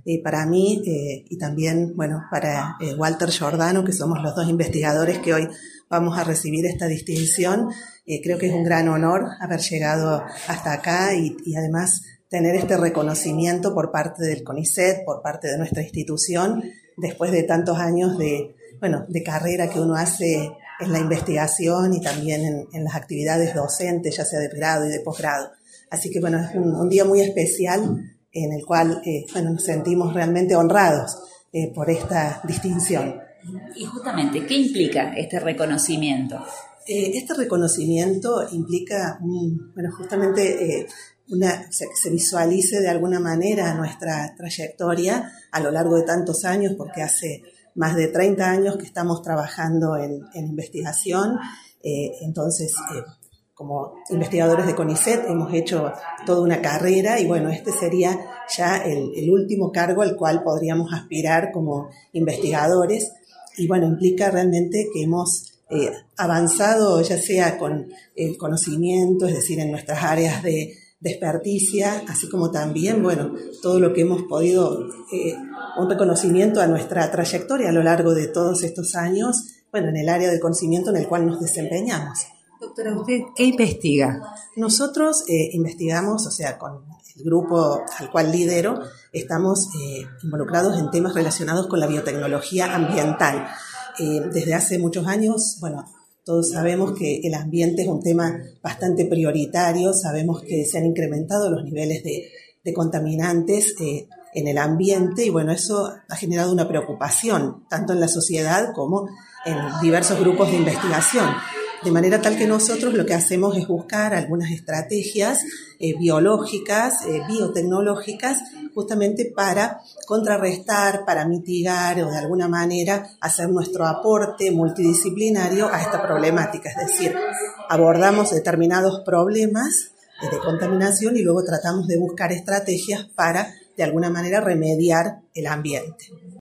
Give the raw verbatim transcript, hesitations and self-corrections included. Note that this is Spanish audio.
eh, para mí eh, y también, bueno, para eh, Walter Giordano, que somos los dos investigadores que hoy vamos a recibir esta distinción. Eh, creo que es un gran honor haber llegado hasta acá y, y además tener este reconocimiento por parte del CONICET, por parte de nuestra institución, después de tantos años de, bueno, de carrera que uno hace en la investigación y también en, en las actividades docentes, ya sea de grado y de posgrado. Así que, bueno, es un, un día muy especial en el cual, eh, bueno, nos sentimos realmente honrados eh, por esta distinción. Y justamente, ¿qué implica este reconocimiento? Eh, este reconocimiento implica, un, bueno, justamente eh, una, se, se visualice de alguna manera nuestra trayectoria a lo largo de tantos años, porque hace más de treinta años que estamos trabajando en, en investigación. Eh, entonces, eh, como investigadores de CONICET hemos hecho toda una carrera y bueno, este sería ya el, el último cargo al cual podríamos aspirar como investigadores. Y bueno, implica realmente que hemos eh, avanzado ya sea con el conocimiento, es decir, en nuestras áreas de, de experticia, así como también, bueno, todo lo que hemos podido, eh, un reconocimiento a nuestra trayectoria a lo largo de todos estos años, bueno, en el área del conocimiento en el cual nos desempeñamos. Doctora, ¿usted qué investiga? Nosotros eh, investigamos, o sea, con el grupo al cual lidero, estamos eh, involucrados en temas relacionados con la biotecnología ambiental. Eh, desde hace muchos años, bueno, todos sabemos que el ambiente es un tema bastante prioritario, sabemos que se han incrementado los niveles de, de contaminantes eh, en el ambiente y bueno, eso ha generado una preocupación, tanto en la sociedad como en diversos grupos de investigación. De manera tal que nosotros lo que hacemos es buscar algunas estrategias eh, biológicas, eh, biotecnológicas, justamente para contrarrestar, para mitigar o de alguna manera hacer nuestro aporte multidisciplinario a esta problemática. Es decir, abordamos determinados problemas eh, de contaminación y luego tratamos de buscar estrategias para de alguna manera remediar el ambiente.